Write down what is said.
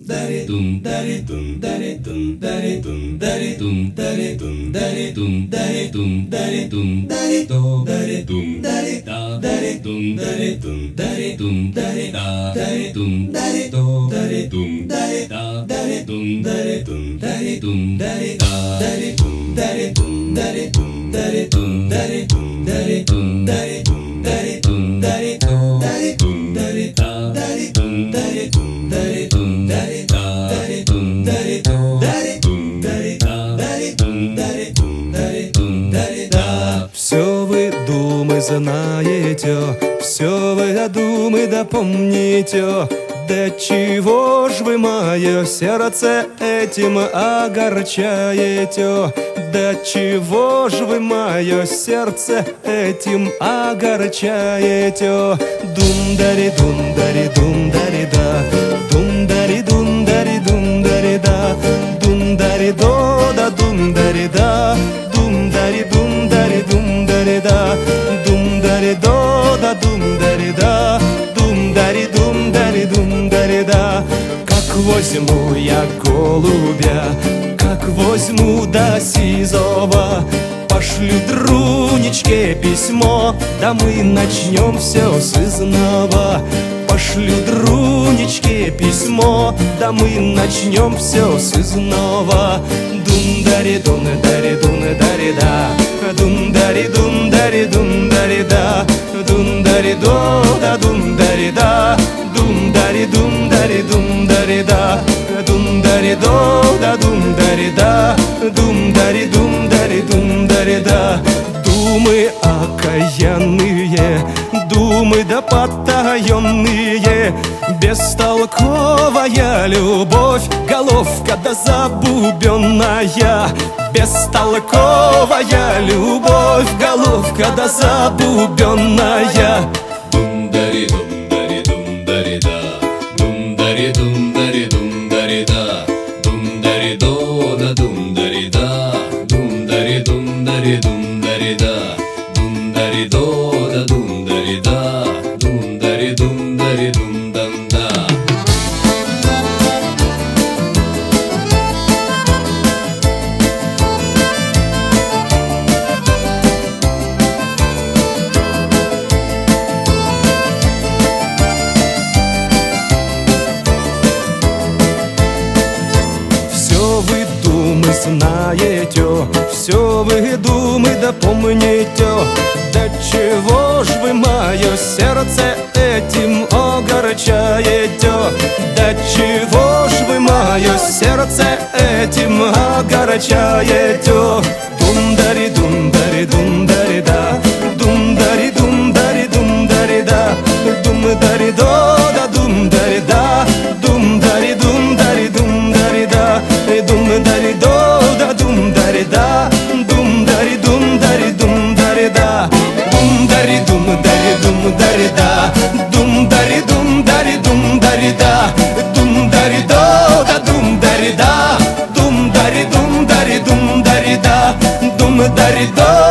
Все вы, думы, знаете, все вы, думы, да помните. Да чего ж вы мое сердце этим огорчаете? Да чего ж вы мое сердце этим огорчаете? Дум-дари-дум-дари-дум-дари-да, дум-дари-дум-дари-дум-дари-да, дум-дари-до-да, дум-дари-да, дум-дари-дум-дари-дум-дари-да, дум-дари-до-да, дум-дари-да, дум-дари-дум-дари-дум-дари-да. Как возьму я голубя, как возьму до сизова, пошлю Друнечке письмо, да мы начнем все с изнова. Пошлю Друнечке письмо, да мы начнем все с изнова. Дум-дари-дум-дари-дум-дари-да, дум-дари-дум-дари-дум-дари-да, дум-дари-до-да, дум-дари-да, дум-дари-дум-дари-дум-дари-да, дум-дари-до-да, дум-дари-да, дум-дари-дум-дари-дум-дари-да. Думы окаянные, думы да потаенные, бестолковая любовь, головка да забубенная. Бестолковая любовь, головка да забубенная. Дум-дари-дум-дари-дум-дари-да, дум-дари-дум-дари-дум-дари-да, дум-дари-до-да, дум-дари-да, дум-дари-дум-дари-дум-дари-да, дум-дари-до-да, дум-дари-да, дум-дари-дум-дари-дум-дам-да. Знаете, все вы, думы, да помните. Да чего ж вы мое сердце этим огорчаете? Да чего ж вы мое сердце этим огорчаете? Дум-дари-дум-дари-дум-дари-да, дум-дари-дум-дари-дум-дари-да, дум-дари-до-да, дум-дари-да, дум-дари-дум-дари-дум-дари-да, дум-дари-до-да, дум-дари-да, дум-дари-дум-дари-дум-дари-да, дум-дари-дум-дари-дум-дари-да, дум-дари-дум-дари-дум-дари-да, дум-дари-до-да, дум-дари-да, дум-дари-дум-дари-дум-дари-да, дум-дари-до.